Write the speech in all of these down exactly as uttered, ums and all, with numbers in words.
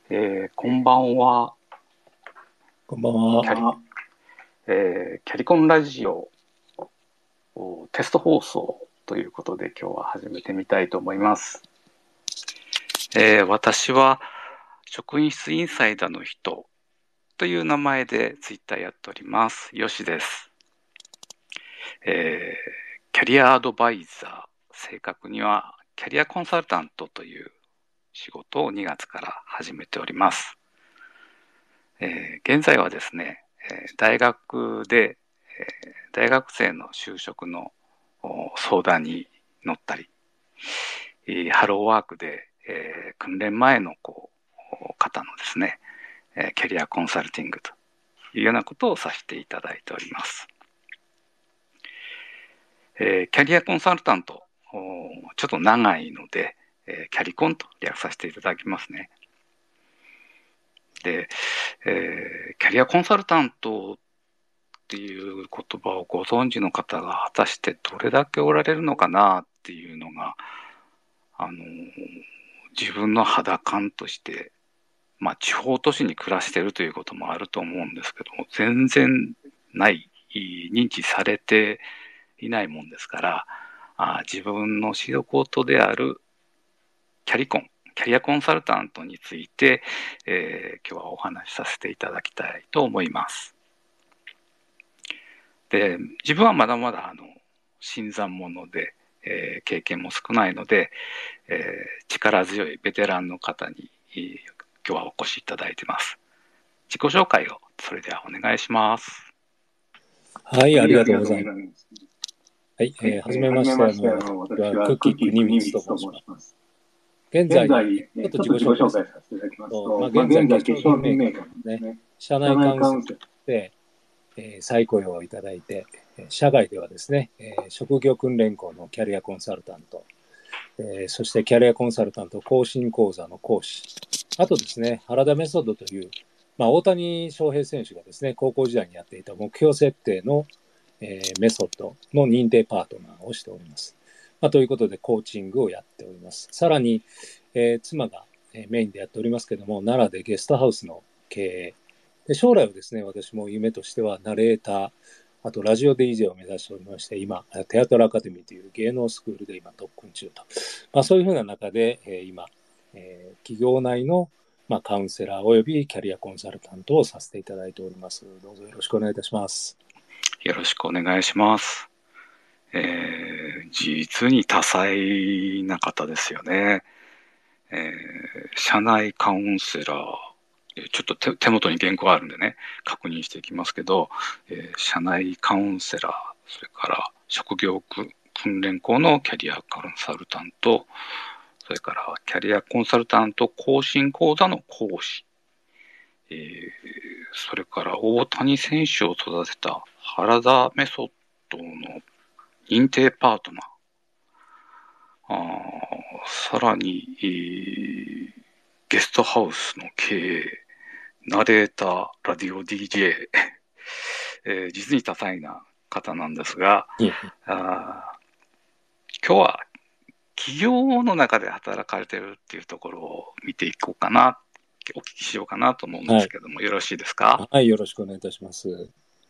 えーこんばんは。 こんばんは。 キャリ、えーキャリコンラジオをテスト放送ということで今日は始めてみたいと思います。えー私は職員室インサイダーの人という名前でツイッターやっております。よしです。えーキャリアアドバイザー、正確にはキャリアコンサルタントという仕事をにがつから始めております。えー現在はですね、えー大学で、えー大学生の就職の相談に乗ったり、えーハローワークで、えー訓練前のこう方のですね、えーキャリアコンサルティングというようなことをさせていただいております。えーキャリアコンサルタント、ちょっと長いので、えーキャリコンと略させていただきますね。で、えーキャリアコンサルタントっていう言葉をご存知の方が果たしてどれだけおられるのかなっていうのが、あの自分の肌感として、まあ、地方都市に暮らしているということもあると思うんですけども、全然ない、認知されていないもんですから、あ自分の仕事であるキャリコン、キャリアコンサルタントについて、えー今日はお話しさせていただきたいと思います。で、自分はまだまだあの新参者で、えー経験も少ないので、えー力強いベテランの方に、えー今日はお越しいただいています。自己紹介をそれではお願いします。 はい、 はい、 ありがありがとうごとうございます。 ざいます。 はい、 はい、 えーはじえーはじめまして、あの、 めまして、あの、 私は私はクックッキー国キー国光と申光とします。 申します。 現在、 現在、 ちょっと自己えーちょっと自己紹介さ紹介させていただきせると、まあ、 ますと、まあ、 現在、化現在、化粧品粧品メーカーでメーカーですね、 ね、 社社内カウンセラ内カウンセラーーで、えー再雇用をいただいて、えー社外ではですね、えー職業訓練校のキャリアコンサルタント、えーそしてキャリアコンサルタント更新講座の講師、あとですね、原田メソッドという、まあ、大谷翔平選手がですね、高校時代にやっていた目標設定の、えーメソッドの認定パートナーをしております。まあ、ということで、コーチングをやっております。さらに、えー妻がメインでやっておりますけども、奈良でゲストハウスの経営。で将来はですね、私も夢としては、ナレーター、あとラジオ ディージェー を目指しておりまして、今、テアトルアカデミーという芸能スクールで今特訓中と。まあ、そういうふうな中で、えー今、えー企業内の、まあ、カウンセラーおよびキャリアコンサルタントをさせていただいております。どうぞよろしくお願いいたします。 よろしくお願いします。えー実に多彩な方ですよね。えー社内カウンセラー、ちょっと 手, 手元に原稿あるんでね、確認していきますけど、えー社内カウンセラー、それから職業訓練校のキャリアコンサルタント、それからキャリアコンサルタント更新講座の講師、えーそれから大谷選手を育てた原田メソッドの認定パートナー、あさらに、えーゲストハウスの経営、ナレーター、ラディオ ディージェー、えー実に多彩な方なんですが、 いえいえ。 あ今日は企業の中で働かれているっていうところを見ていこうかな、お聞きしようかなと思うんではい。 すけども、よろしいですか？ はい、よろしくお願いいたします。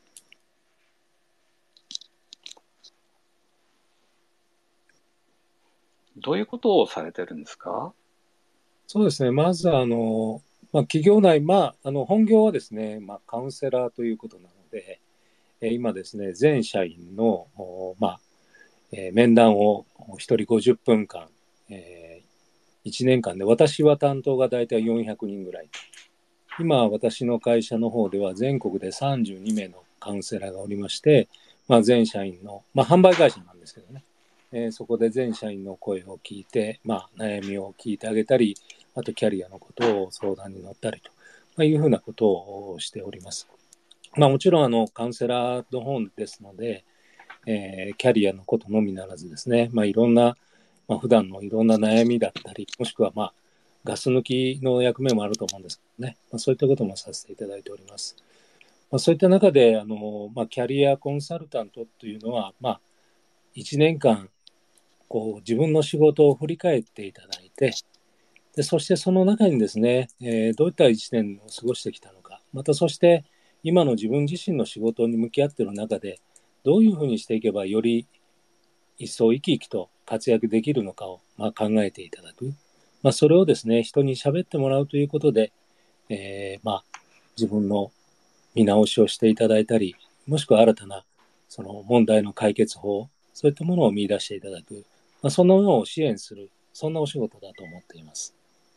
どういうことをされてるんですか？ そうですね。まず、あの、まあ、企業内、まあ、あの、本業はですね、まあ、カウンセラーということなので、えー今ですね、全社員の、おまあ、えー面談を一人ごじゅっぷんかん、えーいちねんかんで、私は担当が大体よんひゃくにんぐらい。今、私の会社の方では全国でさんじゅうにめいのカウンセラーがおりまして、まあ、全社員の、まあ、販売会社なんですけどね、えーそこで全社員の声を聞いて、まあ、悩みを聞いてあげたり、あとキャリアのことを相談に乗ったりと、まあ、いうふうなことをしております。まあ、もちろんあのカウンセラーの本ですので、えーキャリアのことのみならずですね、まあ、いろんな、まあ、普段のいろんな悩みだったり、もしくはまあガス抜きの役目もあると思うんですけどね、まあ、そういったこともさせていただいております。まあ、そういった中で、あの、まあ、キャリアコンサルタントというのは、まあ、いちねんかんこう自分の仕事を振り返っていただいて、 で、そしてその中にですね、えーどういった一年を過ごしてきたのか、またそして今の自分自身の仕事に向き合っている中で、どういうふうにしていけばより一層生き生きと活躍できるのかを、まあ、考えていただく。まあ、それをですね、人に喋ってもらうということで、えーまあ、自分の見直しをしていただいたり、もしくは新たなその問題の解決法、そういったものを見出していただく、まあ、そんなものを支援する、そんなお仕事だと思っています。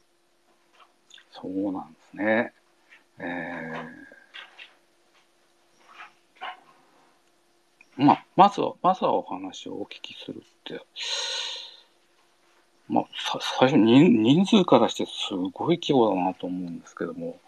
そうなんですね。えー、まあ、まずは、まずはお話をお聞きするって、まあ、さ最初人、人数からしてすごい規模だなと思うんですけども、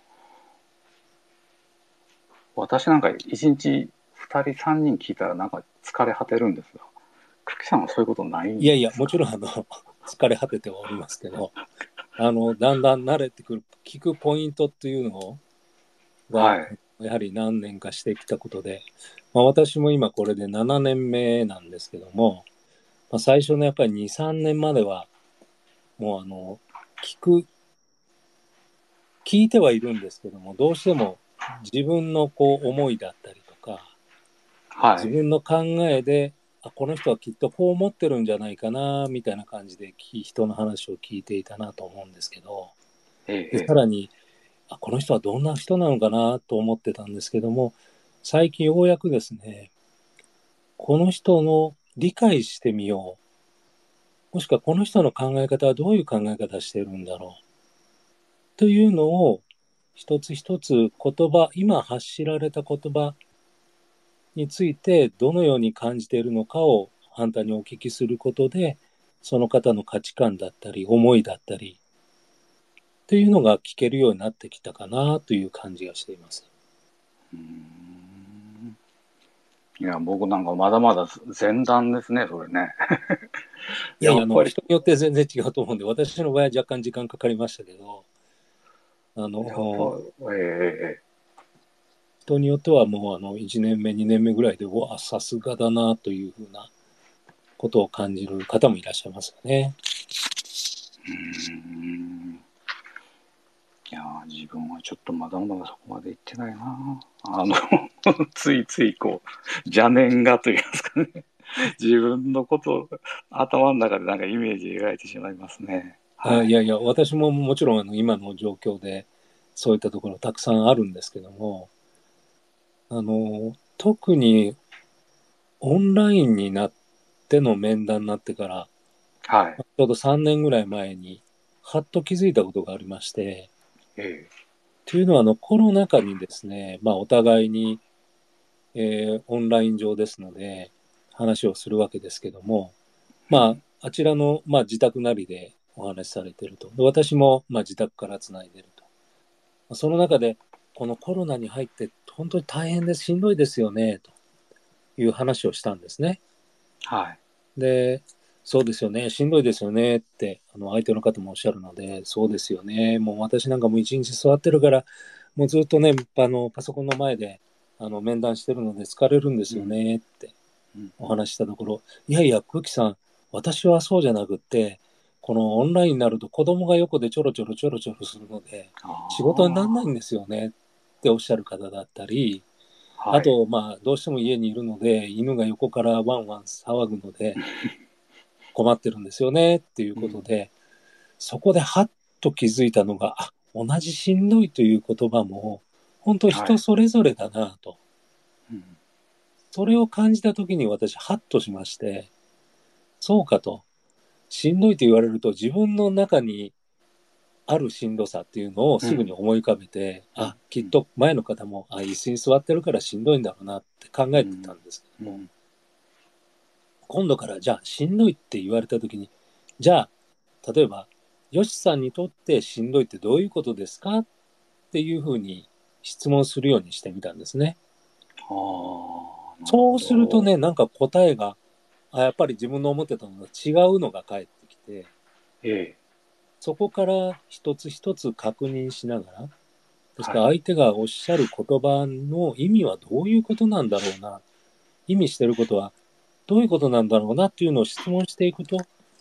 私なんか一日二人三人聞いたらなんか疲れ果てるんですが、久喜さんはそういうことないんいやいや、 ですか？ もちろんあの、疲れ果ててはおりますけど、あの、だんだん慣れてくる、聞くポイントっていうのが、 はい。 やはり何年かしてきたことで、まあ、私も今これでななねんめなんですけども、まあ、最初のやっぱりに、さんねんまでは、もうあの、聞く、聞いてはいるんですけども、どうしても自分のこう思いだったりとか、 はい。 自分の考えで、あ、この人はきっとこう思ってるんじゃないかな、みたいな感じで人の話を聞いていたなと思うんですけど、 ええ、 で、 ええ。 さらに、あ、この人はどんな人なのかなと思ってたんですけども、最近ようやくですね、この人の理解してみよう。もしくはこの人の考え方はどういう考え方してるんだろう。というのを一つ一つ言葉、今発しられた言葉についてどのように感じているのかをあんたにお聞きすることで、その方の価値観だったり、思いだったり、というのが聞けるようになってきたかなという感じがしています。 うーん。いや、僕なんかまだまだ前段ですね、それね。 いやいや、あの、 やっぱり、 人によって全然違うと思うんで、私の場合は若干時間かかりましたけど、あやっぱ、 の、 ええ、ええ、 人によってはもうあのいちねんめ、にねんめぐらいで、うわ、さすがだなというふうなことを感じる方もいらっしゃいますよね。 うーん。いやー、自分はちょっとまだまだそこまで行ってないな。あの、ついついこう、邪念がと言いますかね。自分のことを頭の中でなんかイメージ描いてしまいますね。はい。 あ、いやいや、私ももちろんあの今の状況でそういったところたくさんあるんですけども、あの、特にオンラインになっての面談になってから、 はい。 ちょうどさんねんぐらい前に、はっと気づいたことがありまして、 ええ。 というのはあのコロナ禍にですね、まあお互いに、えーオンライン上ですので話をするわけですけども、まうん。 あ、あちらの、まあ、自宅なりでお話しされていると。で私も、まあ、自宅からつないでいると。その中で、このコロナに入って、本当に大変です、しんどいですよね、という話をしたんですね。 はい。 で、そうですよね、しんどいですよねって、あの、相手の方もおっしゃるので、そうですよね、もう私なんかもう一日座ってるから、もうずっとね、あの、パソコンの前で、あの、面談してるので疲れるんですようん。 ねって。 うん。 お話ししたところ、いやいや、空気さん、私はそうじゃなくって、このオンラインになると子供が横でちょろちょろちょろちょろするので、仕事にならないあんですよねっておっしゃる方だったり、 あ。はい。 あと、まあ、どうしても家にいるので、犬が横からワンワン騒ぐので、困ってるんですよねっていううん。 ことで、そこではっと気づいたのが、あ、同じしんどいという言葉も、本当人はい。 それぞれだなと。 うん。 それを感じたときに私、はっとしまして、そうかと。しんどいと言われると自分の中にあるしんどさっていうのをすぐにうん。 思い浮かべて、 うん。 あ、きっと前の方も、あ、椅子に座ってるからしんどいんだろうなって考えてたうん。 んですけども、 うん。 今度からじゃあしんどいって言われた時に、じゃあ、例えば、よしさんにとってしんどいってどういうことですかっていうふうに質問するようにしてみたんですね。 ああ、なるそうほど。 するとね、なんか答えが、あ、やっぱり自分の思ってたのと違うのが返ってきて、 ええ。 そこから一つ一つ確認しながら、ですはい。 から相手がおっしゃる言葉の意味はどういうことなんだろうな、意味してることはどういうことなんだろうなっていうのを質問していくと、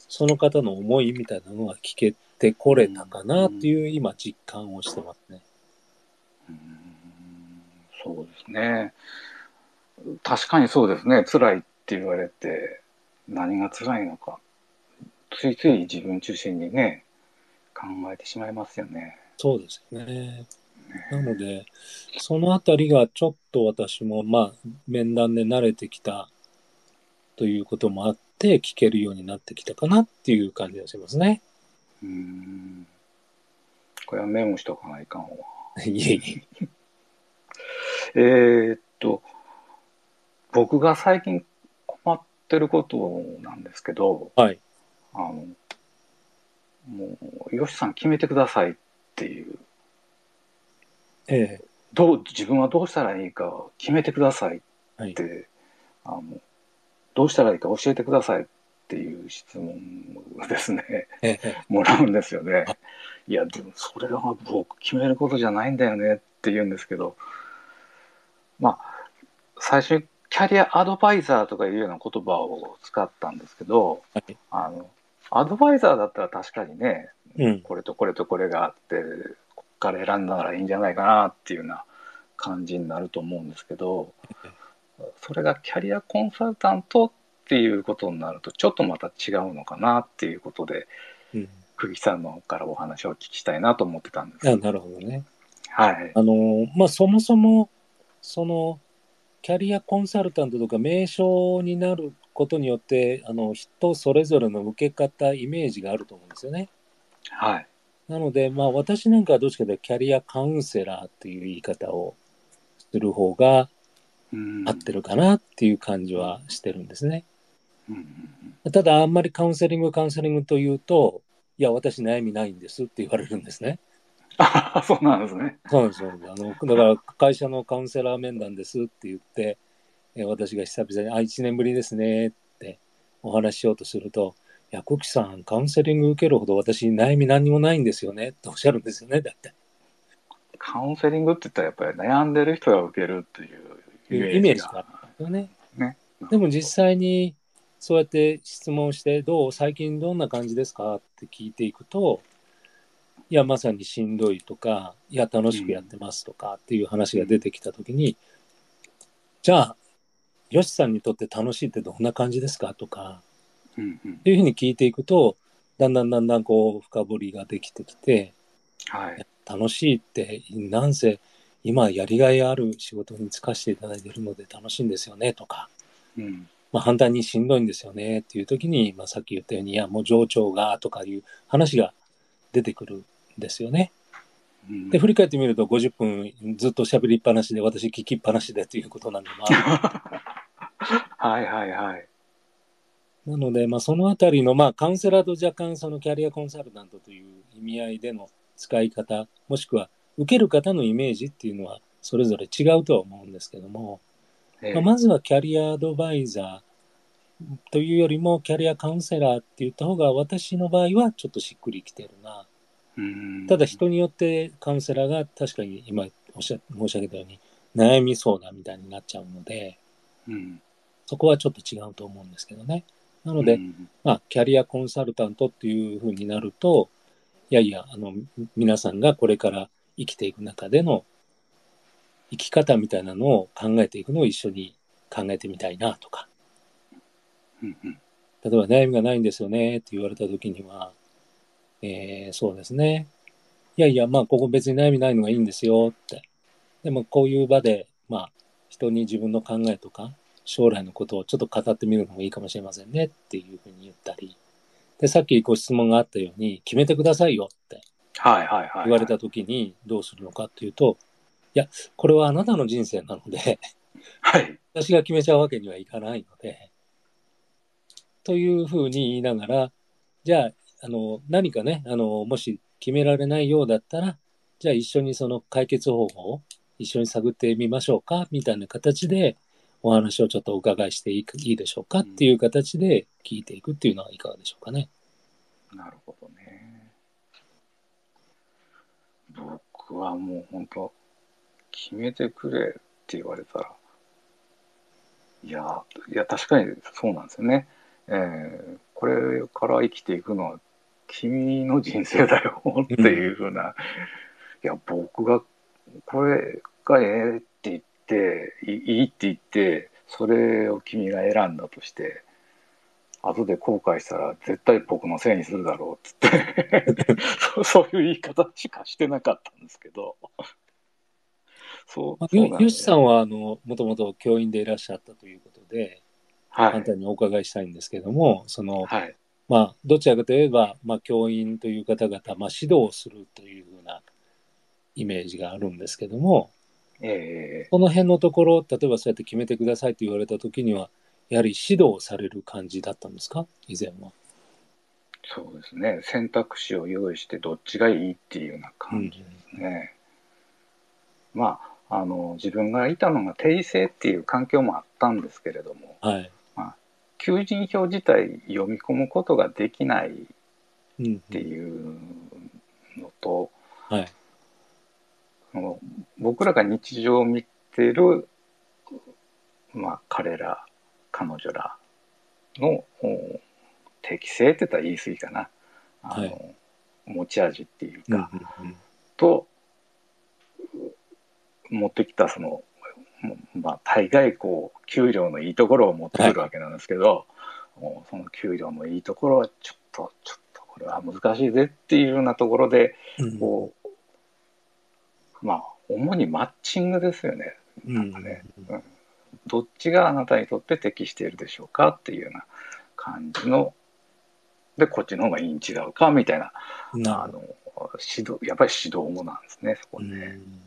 その方の思いみたいなのが聞けてこれたかなっていう今実感をしてますね。 うん、そうですね。確かにそうですね。辛いって言われて何が辛いのか、ついつい自分中心にね、考えてしまいますよね。 そうですよね。なので、そのあたりがちょっと私も、まあ、面談で慣れてきたということもあって、聞けるようになってきたかなっていう感じがしますね。 うーん。これはメモしとかないかんわ。 いえいえ。 えーっと、僕が最近困ってることなんですけど、 はい。 あの、もう、よしさん決めてくださいっていう、 ええ。 どう、自分はどうしたらいいか決めてくださいっはい。 て、あの、どうしたらいいか教えてくださいっていう質問をですね、 ええ。 もらうんですよあ、 ね。いや、でもそれは僕決めることじゃないんだよねって言うんですけど、まあ、最初にキャリアアドバイザーとかいうような言葉を使ったんですけど、 はい。 あの、アドバイザーだったら確かにね、 うん。 これとこれとこれがあって、こっから選んだらいいんじゃないかなっていうような感じになると思うんですけど、それがキャリアコンサルタントっていうことになると、ちょっとまた違うのかなっていうことで、 うん。 久喜さんの方からお話をお聞きしたいなと思ってたんであ、 す。 なるほどね。 はい。 あの、まあ、そもそも、その、キャリアコンサルタントとか名称になることによって、あの、人それぞれの受け方、イメージがあると思うんですよね。 はい。 なので、まあ、私なんかはどっちかというとキャリアカウンセラーっていう言い方をする方がうん。 合ってるかなっていう感じはしてるんですね。 うん。 ただ、あんまりカウンセリング、カウンセリングというと、いや、私悩みないんですって言われるんですね。 あ、そうなんですね。 そうなんです、そうなんです。あの、だから会社のカウンセラー面談ですって言って、え私が久々に、あ、一年ぶりですねってお話ししようとすると、いや、コキさん、カウンセリング受けるほど私悩み何にもないんですよねっておっしゃるんですよね、だって。 カウンセリングって言ったらやっぱり悩んでる人が受けるっていうイいうメージがイメージがあるんですよね。 ね。なるでもほど。 実際にそうやって質問して、どう最近どんな感じですかって聞いていくと、いや、まさにしんどいとか、いや、楽しくやっうん。 てますとかっていう話うん。 が出てきたときに、じゃあ、よしさんにとって楽しいってどんな感じですかとか、 うん。うん。 っていうふうに聞いていくと、だんだんだんだんこう、深掘りができてきて、 はい。 楽しいって、なんせ今やりがいある仕事に就かせていただいているので楽しいんですよねとか、 うん。 まあ、反対にしんどいんですよねっていう時に、まあ、さっき言ったように、いや、もう上長がとかいう話が出てくるんですよね。で、 うん。 振り返ってみるとごじゅっぷんずっと喋りっぱなしで、私聞きっぱなしでということなんでもある。 はいはいはい。 なので、まあ、そのあたりの、まあ、カウンセラーと若干そのキャリアコンサルタントという意味合いでの使い方、もしくは受ける方のイメージっていうのはそれぞれ違うとは思うんですけども、まあ、 ええ。 まずはキャリアアドバイザーというよりもキャリアカウンセラーって言った方が私の場合はちょっとしっくりきてるな。 うん。 ただ人によってカウンセラーが確かに今おっしゃ申し上げたように悩み相談みたいになっちゃうので、 うん。 そこはちょっと違うと思うんですけどね。なので、 うん。 まあ、キャリアコンサルタントっていうふうになると、いやいや、あの、皆さんがこれから生きていく中での生き方みたいなのを考えていくのを一緒に考えてみたいなとか、 うん。うん。 例えば悩みがないんですよねって言われた時には、えー、そうですね。いやいや、まあ、ここ別に悩みないのがいいんですよって。でも、こういう場で、まあ、人に自分の考えとか、将来のことをちょっと語ってみるのもいいかもしれませんねっていうふうに言ったり、で、さっきご質問があったように、決めてくださいよってはいはいはいはい。 言われた時にどうするのかっていうと、いや、これはあなたの人生なので、 はい。 私が決めちゃうわけにはいかないので、というふうに言いながら、じゃあ、あの、何かね、あの、もし決められないようだったら、じゃあ一緒にその解決方法を一緒に探ってみましょうか、みたいな形でお話をちょっとお伺いしていいでしょうかっていう形で聞いていくっていうのはいかがでしょうかね。 うん、なるほどね。僕はもう本当決めてくれって言われたら、いや、いや確かにそうなんですよね。えーこれから生きていくのは君の人生だよっていうふうな、いや僕がこれがええって言っていいって言ってそれを君が選んだとして後で後悔したら絶対僕のせいにするだろうっつってそうそういう言い方しかしてなかったんですけどそうそうなんよですね。 しさんは、あの、もともと教員でいらっしゃったということで、 はい簡単にお伺いしたいんですけども、その、 はいまあ、どちらかといえば、まあ、教員という方々、まあ、指導をするというふうなイメージがあるんですけども、 ええこの辺のところ、例えばそうやって決めてくださいと言われたときには、やはり指導される感じだったんですか、以前は。 そうですね、選択肢を用意してどっちがいいっていうようなうん。 感じですね。まああの自分がいたのが定制っていう環境もあったんですけれども、 はい。 まあ、求人票自体読み込むことができないっうん、うてん。 いうのと、 はい。 その僕らが日常を見てる、まあ、彼ら彼女らのお適性って言ったら言い過ぎかな、あはい。 の持ち味っていううん、 かうん、うん。 と持ってきたその、まあ、大概こう給料のいいところを持ってはい。 くるわけなんですけど、その給料のいいところはちょっとちょっとこれは難しいぜっていうようなところでうん、 こうまあ主にマッチングですよね。 うん、 なんかね、 うん。 うん、どっちがあなたにとって適しているでしょうかっていうような感じのでこっちの方がいいに違うかみたいな、 なるほど。 あの指導やっぱり指導もなんですね、そこうでね。 ん。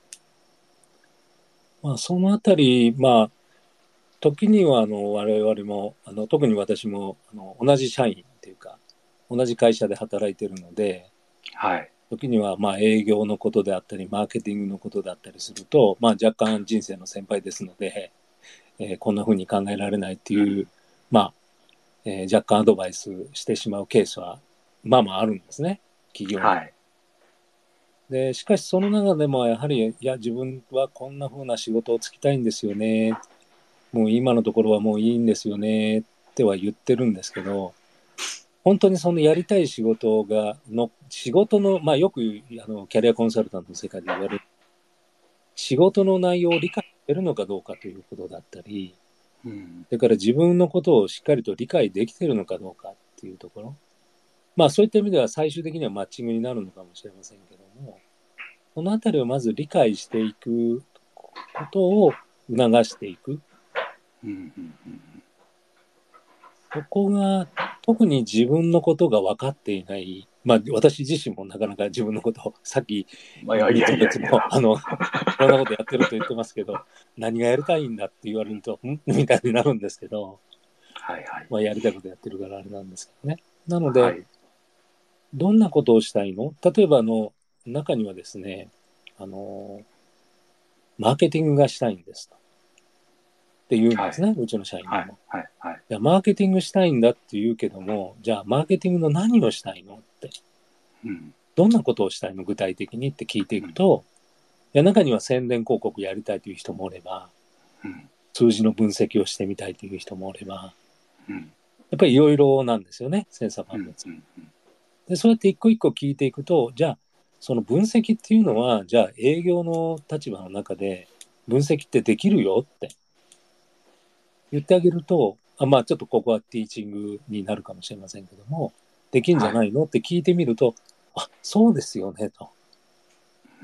まあ、そのあたり、まあ、時には、あの、我々も、あの、特に私も、あの、同じ社員っていうか、同じ会社で働いてるので、 はい。 時には、まあ、営業のことであったり、マーケティングのことであったりすると、まあ、若干人生の先輩ですので、えーこんな風に考えられないっていう、まあ、えー若干アドバイスしてしまうケースは、まあまああるんですね。企業内。 はい。 で、しかしその中でも、やはり、いや、自分はこんな風な仕事をつきたいんですよね。もう今のところはもういいんですよね。っては言ってるんですけど、本当にそのやりたい仕事が、の、仕事の、まあよく、あの、キャリアコンサルタントの世界で言われる、仕事の内容を理解してるのかどうかということだったり、 うん。 それから自分のことをしっかりと理解できてるのかどうかっていうところ。まあそういった意味では最終的にはマッチングになるのかもしれませんけども、このあたりをまず理解していくことを促していく。 うんうんうんそこが特に自分のことが分かっていない。まあ私自身もなかなか自分のことをさっきまあ、いやい言ったやいやいや。 やつも、あの、いろんなことやってると言ってますけど、何がやりたいんだって言われると、んみたいになるんですけど、 はいはい。 まあやりたいことやってるからあれなんですけどね。なので、 はい。 どんなことをしたいの？例えば、あの、中にはですね、あの、マーケティングがしたいんですと。って言うんはい。 ですね、うちの社員はい。 でも。 はい。はい。 いや、マーケティングしたいんだって言うけども、じゃあ、マーケティングの何をしたいのって。 うん。 どんなことをしたいの具体的にって聞いていうん。 くと、いや、中には宣伝広告やりたいという人もおれば、 うん。 数字の分析をしてみたいという人もおれば、 うん。 やっぱりいろいろなんですよね、千差うん。 万別。 うん。 で、そうやって一個一個聞いていくと、じゃあ、その分析っていうのは、じゃあ営業の立場の中で分析ってできるよって言ってあげると、あ、まあちょっとここはティーチングになるかもしれませんけども、できんじゃはい。 ないのって聞いてみると、あ、そうですよねと。 うん。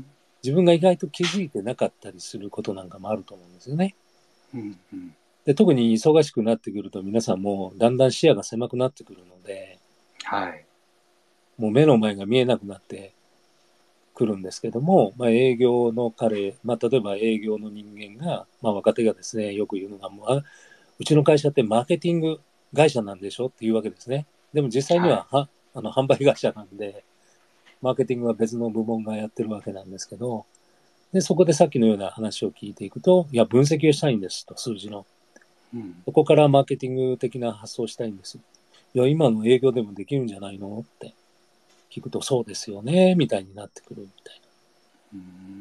自分が意外と気づいてなかったりすることなんかもあると思うんですよね。 うん。うん。 で、特に忙しくなってくると皆さんもだんだん視野が狭くなってくるので、 はい。 もう目の前が見えなくなってくるんですけども、まあ、営業の彼、まあ、例えば営業の人間が、まあ、若手がですね、よく言うのが、もう、あ、うちの会社ってマーケティング会社なんでしょっていうわけですね。でも実際にはい。 は、は、あの、販売会社なんで、マーケティングは別の部門がやってるわけなんですけど、で、そこでさっきのような話を聞いていくと、いや、分析をしたいんですと、数字の。 うん。 そこからマーケティング的な発想をしたいんです。いや、今の営業でもできるんじゃないのって聞くと、そうですよね、みたいになってくるみたいうん。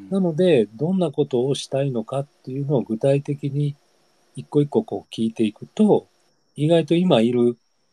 な。なので、どんなことをしたいのかっていうのを具体的に一個一個こう聞いていくと、意外と今いる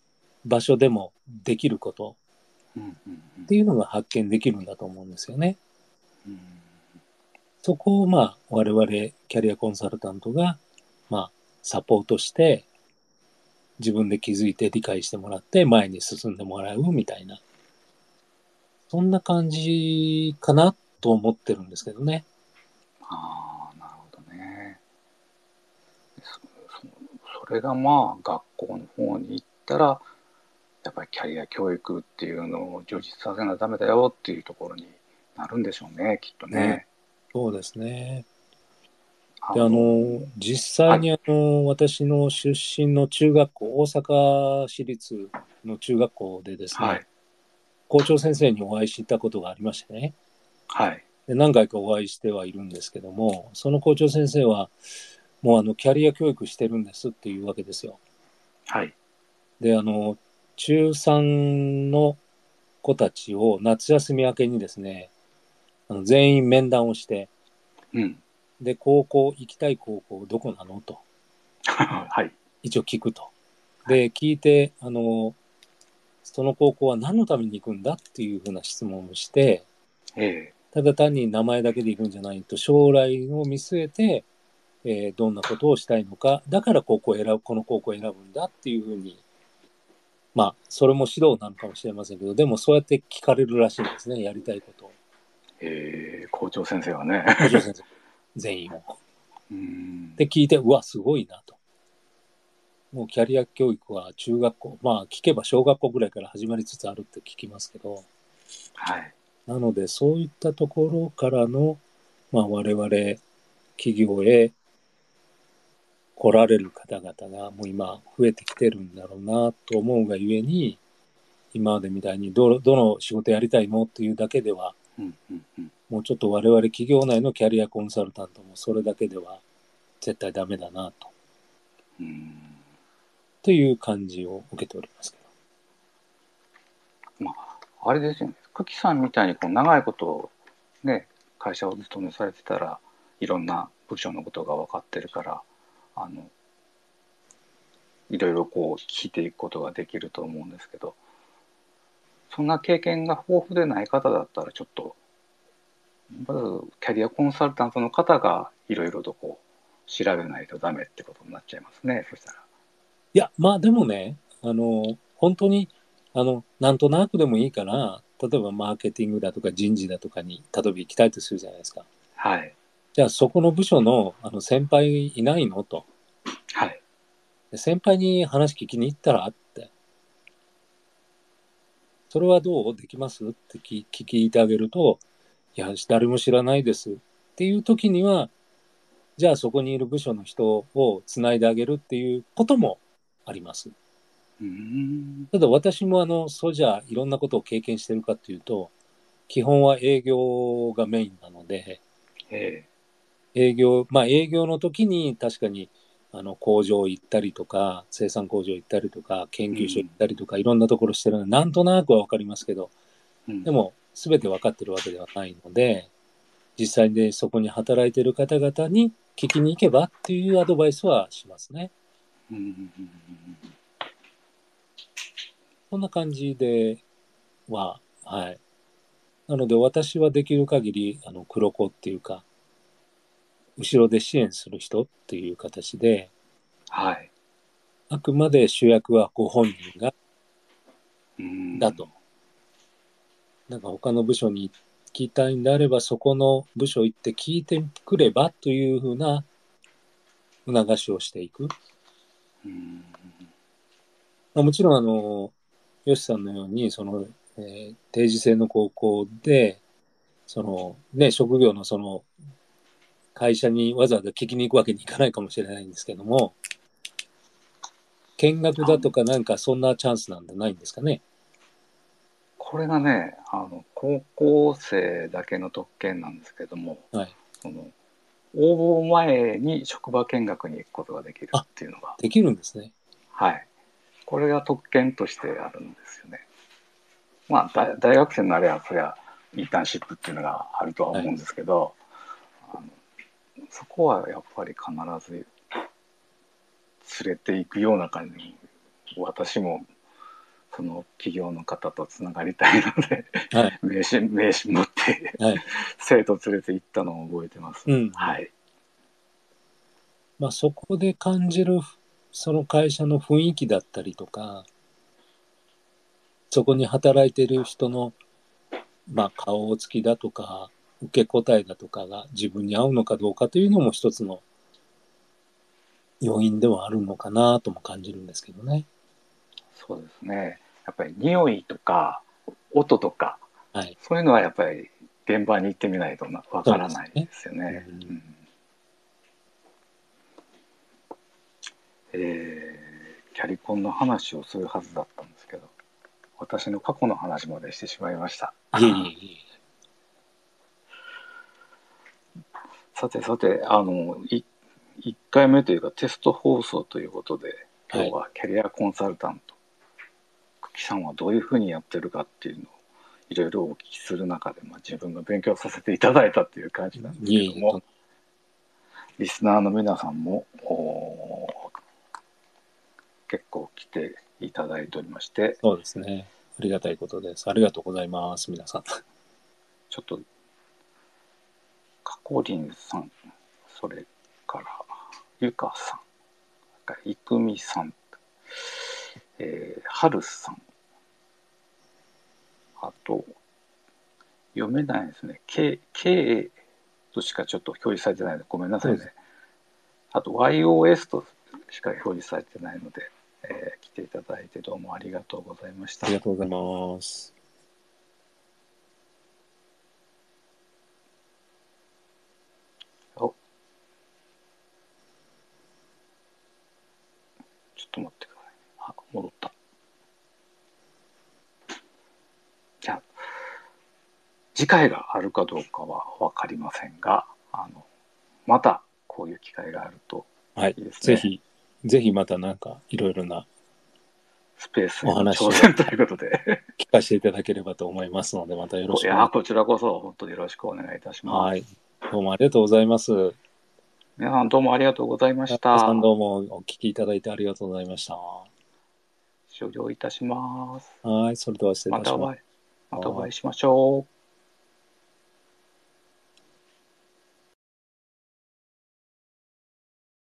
場所でもできることうんうんうんっていうのが発見できるんだと思うんですよね。 うんそこをまあ我々キャリアコンサルタントがまあサポートして自分で気づいて理解してもらって前に進んでもらうみたいな、そんな感じかなと思ってるんですけどね。 ああ、なるほどね。そそそれがまあ学校の方に行ったらやっぱりキャリア教育っていうのを充実させなダメだよっていうところになるんでしょうね、きっとね、 ね。 そうですね。で、ああの、 の、実はい、 際にあの、私の出身の中学校、大阪市立の中学校でですね、 はい、 校長先生にお会いしたことがありましてね、 はい、 で何回かお会いしてはいるんですけども、その校長先生は、もうあの、キャリア教育してるんですっていうわけですよ。 はい、 で、あの、中さんの子たちを夏休み明けにですね、あの全員面談をして、 うん、 で、高校、行きたい高校どこなのと、 はい、 一応聞くと。 はい、 で、聞いて、あの、その高校は何のために行くんだっていうふうな質問をして、 ええ、 ただ単に名前だけで行くんじゃないと、将来を見据えて、えーどんなことをしたいのか、だから高校を選ぶ、この高校を選ぶんだっていうふうに、まあ、それも指導なのかもしれませんけど、でもそうやって聞かれるらしいんですね、やりたいことを。 ええ、校長先生はね。 校長先生、全員を。 うん、 で、聞いて、うわ、すごいなと。もうキャリア教育は中学校、まあ聞けば小学校ぐらいから始まりつつあるって聞きますけど、 はい、 なのでそういったところからの、まあ我々企業へ来られる方々がもう今増えてきてるんだろうなと思うがゆえに、今までみたいにどどの仕事やりたいのっていうだけでは、 うん、うん、うん、 もうちょっと我々企業内のキャリアコンサルタントもそれだけでは絶対ダメだなと、 うん。 という感じを受けておりますけど。 まあ、あれですよね。久喜さんみたいにこう長いことね、会社をお勤めされてたらいろんな部署のことが分かってるから、あのいろいろこう聞いていくことができると思うんですけど、そんな経験が豊富でない方だったらちょっとまずキャリアコンサルタントの方がいろいろとこう調べないとダメってことになっちゃいますね。そしたら。 いや、まあでもね、あの、本当に、あの、なんとなくでもいいから、例えばマーケティングだとか人事だとかに、例えば行きたいとするじゃないですか。 はい。 じゃあそこの部署の、あの先輩いないのと。 はい。 で先輩に話聞きに行ったらって。それはどうできますって聞聞いてあげると、いや、誰も知らないですっていう時には、じゃあそこにいる部署の人をつないであげるっていうこともあります。 うーん。 ただ私もあの、そうじゃいろんなことを経験してるかっていうと、基本は営業がメインなので、 え営業、まあ営業の時に確かにあの工場行ったりとか、生産工場行ったりとか、研え、う究所行ん。 ったりとか、いろんなところしてるので、なんとなくはわかりますけど、 うん。 でも全てわかってるわけではないので、実際にそこに働いてる方々に聞きに行けばっていうアドバイスはしますね。 うん。 そんな感じでは、はい。なので私はできる限り、あの、黒子っていうか、後ろで支援する人っていう形で、 はい。 あくまで主役はご本人が、 うん。 だと。なんか他の部署に聞きたいんであれば、そこの部署行って聞いてくればというふうな促しをしていく。 うん。 まあ、もちろん、あの、ヨシさんのように、その、えー定時制の高校で、その、ね、職業のその、会社にわざわざ聞きに行くわけにいかないかもしれないんですけども、見学あの、 だとかなんかそんなチャンスなんてないんですかね。 これがね、あの、高校生だけの特権なんですけども、 はい。 その、応募前に職場見学に行くことができるあ、 っていうのが、 できるんですね。 はい。これが特権としてあるんですよね。まあ、大大学生になれば、そりゃ、インターンシップっていうのがあるとははい。 思うんですけど、あのそこはやっぱり必ず連れていくような感じに、私もその企業の方とつながりたいので、 はい。 名刺、名刺持って、 はい。 生徒連れて行ったのを覚えてます。 うん。 はい。 まあ、そこで感じる、その会社の雰囲気だったりとか、そこに働いている人の、まあ、顔つきだとか、受け答えだとかが自分に合うのかどうかというのも一つの要因ではあるのかなとも感じるんですけどね。 そうですね。やっぱり匂いとか音とか、 はい。 そういうのはやっぱり現場に行ってみないとなわそうからないですね。 ですよね。 うんうん、えー、キャリコンの話をするはずだったんですけど、私の過去の話までしてしまいました。 いえいえいえ。 さてさて、あの、いいっかいめというかテスト放送ということで、今はい。 日はキャリアコンサルタント、久喜さんはどういうふうにやってるかっていうのをいろいろお聞きする中で、まあ、自分が勉強させていただいたっていう感じなんですいえいえと。 けども、リスナーの皆さんも結構来ていただいておりまして、 そうですね。ありがたいことです。ありがとうございます、皆さん。 ちょっとかこりんさん、それからゆかさん、いくみさん、えー、はるさん、あと読めないですね。K、K としかちょっと表示されてないのでごめんなさいね。あと ワイオーエス としか表示されてないので、えー、来ていただいてどうもありがとうございました。 ありがとうございます。 お、ちょっと待ってください。あ、戻った。じゃあ次回があるかどうかは分かりませんが、あのまたこういう機会があるとはい。 いいですね。 ぜひ、ぜひまたなんかいろいろなスペースへおの挑話を戦ということで聞かせていただければと思いますので、またよろしいくお願いしやこちらこそ本当によろしくお願いいたします。はい。 ます。 どうもありがとうございます。 皆さんどうもありがとうございまし皆さんた。 どうもお聞きいただいてありがとうございました。 終了いたします。 はい。それでは失礼いまたします。 たお会い、またお会いしましょう。